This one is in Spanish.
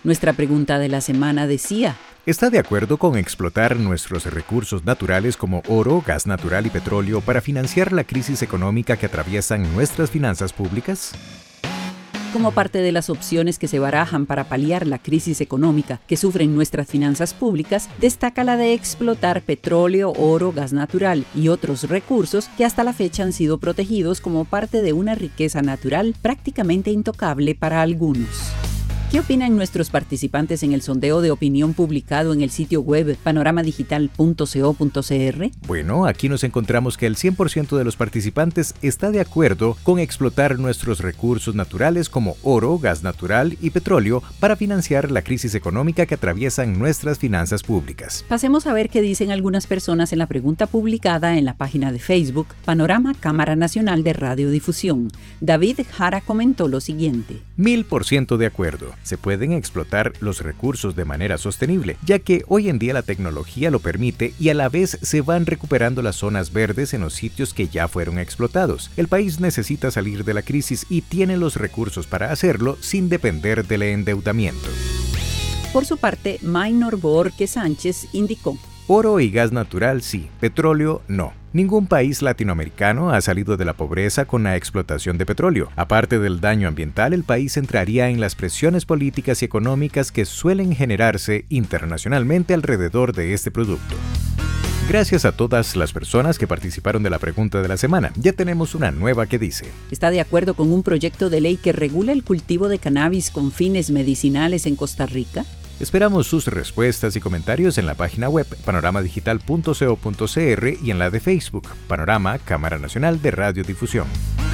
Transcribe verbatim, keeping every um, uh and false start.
Nuestra pregunta de la semana decía: ¿está de acuerdo con explotar nuestros recursos naturales como oro, gas natural y petróleo para financiar la crisis económica que atraviesan nuestras finanzas públicas? Como parte de las opciones que se barajan para paliar la crisis económica que sufren nuestras finanzas públicas, destaca la de explotar petróleo, oro, gas natural y otros recursos que hasta la fecha han sido protegidos como parte de una riqueza natural prácticamente intocable para algunos. ¿Qué opinan nuestros participantes en el sondeo de opinión publicado en el sitio web panorama digital punto co punto cr? Bueno, aquí nos encontramos que el cien por ciento de los participantes está de acuerdo con explotar nuestros recursos naturales como oro, gas natural y petróleo para financiar la crisis económica que atraviesan nuestras finanzas públicas. Pasemos a ver qué dicen algunas personas en la pregunta publicada en la página de Facebook Panorama Cámara Nacional de Radiodifusión. David Jara comentó lo siguiente: Mil por ciento de acuerdo. Se pueden explotar los recursos de manera sostenible, ya que hoy en día la tecnología lo permite y a la vez se van recuperando las zonas verdes en los sitios que ya fueron explotados. El país necesita salir de la crisis y tiene los recursos para hacerlo sin depender del endeudamiento. Por su parte, Maynor Borque Sánchez indicó: oro y gas natural sí, petróleo no. Ningún país latinoamericano ha salido de la pobreza con la explotación de petróleo. Aparte del daño ambiental, el país entraría en las presiones políticas y económicas que suelen generarse internacionalmente alrededor de este producto. Gracias a todas las personas que participaron de la pregunta de la semana. Ya tenemos una nueva que dice: ¿está de acuerdo con un proyecto de ley que regula el cultivo de cannabis con fines medicinales en Costa Rica? Esperamos sus respuestas y comentarios en la página web panorama digital punto co punto cr y en la de Facebook, Panorama Cámara Nacional de Radiodifusión.